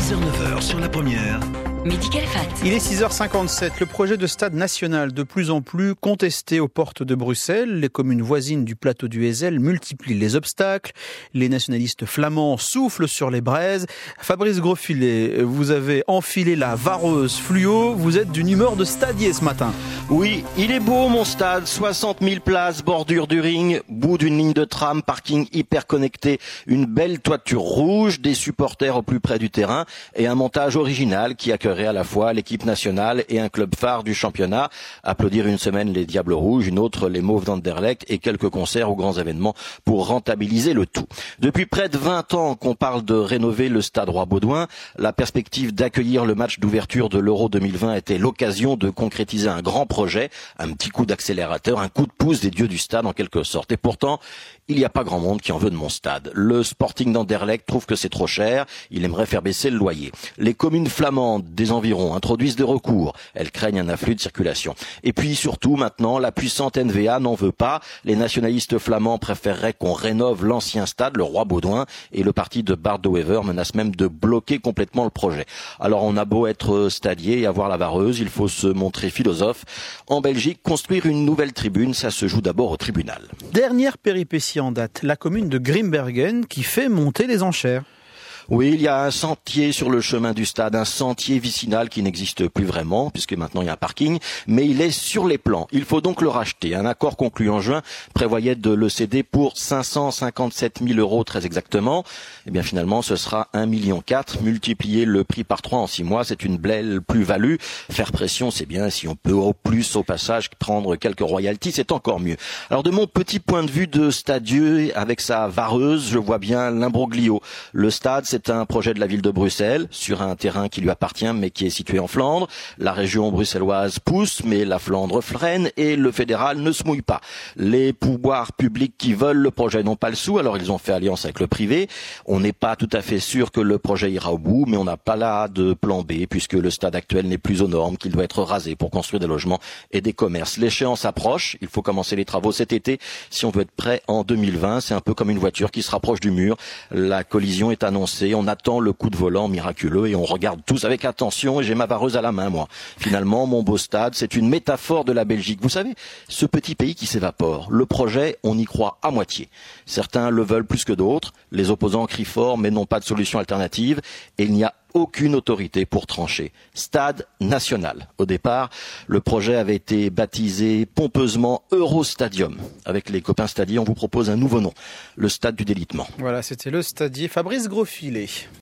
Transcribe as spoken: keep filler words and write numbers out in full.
six heures neuf heures sur la première. Midi Calfat. Il est six heures cinquante-sept. Le projet de stade national de plus en plus contesté aux portes de Bruxelles. Les communes voisines du plateau du Heysel multiplient les obstacles. Les nationalistes flamands soufflent sur les braises. Fabrice Grosfilet, vous avez enfilé la vareuse fluo. Vous êtes d'une humeur de stadier ce matin. Oui, il est beau mon stade. soixante mille places, bordure du ring, bout d'une ligne de tram, parking hyper connecté, une belle toiture rouge, des supporters au plus près du terrain et un montage original qui accueillerait à la fois l'équipe nationale et un club phare du championnat. Applaudir une semaine les Diables Rouges, une autre les Mauves d'Anderlecht et quelques concerts ou grands événements pour rentabiliser le tout. Depuis près de vingt ans qu'on parle de rénover le stade Roi-Baudouin, la perspective d'accueillir le match d'ouverture de l'Euro deux mille vingt était l'occasion de concrétiser un grand projet, un petit coup d'accélérateur, un coup de pouce des dieux du stade en quelque sorte. Et pourtant, il n'y a pas grand monde qui en veut de mon stade. Le Sporting d'Anderlecht trouve que c'est trop cher, il aimerait faire baisser le loyer. Les communes flamandes des environs introduisent des recours, elles craignent un afflux de circulation. Et puis surtout maintenant, la puissante N V A n'en veut pas, les nationalistes flamands préféreraient qu'on rénove l'ancien stade, le Roi-Baudouin, et le parti de Bart de Wever menace même de bloquer complètement le projet. Alors on a beau être stadier et avoir la vareuse, il faut se montrer philosophe. En Belgique, construire une nouvelle tribune, ça se joue d'abord au tribunal. Dernière péripétie en date, la commune de Grimbergen qui fait monter les enchères. Oui, il y a un sentier sur le chemin du stade, un sentier vicinal qui n'existe plus vraiment, puisque maintenant il y a un parking, mais il est sur les plans. Il faut donc le racheter. Un accord conclu en juin prévoyait de le céder pour cinq cent cinquante-sept mille euros très exactement. Eh bien finalement, ce sera un virgule quatre million. Multiplier le prix par trois en six mois, c'est une belle plus-value. Faire pression, c'est bien. Si on peut au plus, au passage, prendre quelques royalties, c'est encore mieux. Alors de mon petit point de vue de stadieux, avec sa vareuse, je vois bien l'imbroglio. Le stade, c'est C'est un projet de la ville de Bruxelles, sur un terrain qui lui appartient, mais qui est situé en Flandre. La région bruxelloise pousse, mais la Flandre freine, et le fédéral ne se mouille pas. Les pouvoirs publics qui veulent le projet n'ont pas le sou, alors ils ont fait alliance avec le privé. On n'est pas tout à fait sûr que le projet ira au bout, mais on n'a pas là de plan B, puisque le stade actuel n'est plus aux normes, qu'il doit être rasé pour construire des logements et des commerces. L'échéance approche, il faut commencer les travaux cet été, si on veut être prêt en deux mille vingt. C'est un peu comme une voiture qui se rapproche du mur. La collision est annoncée. On attend le coup de volant miraculeux et on regarde tous avec attention et j'ai ma vareuse à la main, moi. Finalement, mon beau stade, c'est une métaphore de la Belgique. Vous savez, ce petit pays qui s'évapore. Le projet, on y croit à moitié. Certains le veulent plus que d'autres. Les opposants crient fort mais n'ont pas de solution alternative et il n'y a aucune autorité pour trancher. Stade national. Au départ, le projet avait été baptisé pompeusement Eurostadium. Avec les copains stadiers, on vous propose un nouveau nom, le stade du délitement. Voilà, c'était le stadier Fabrice Grosfilet.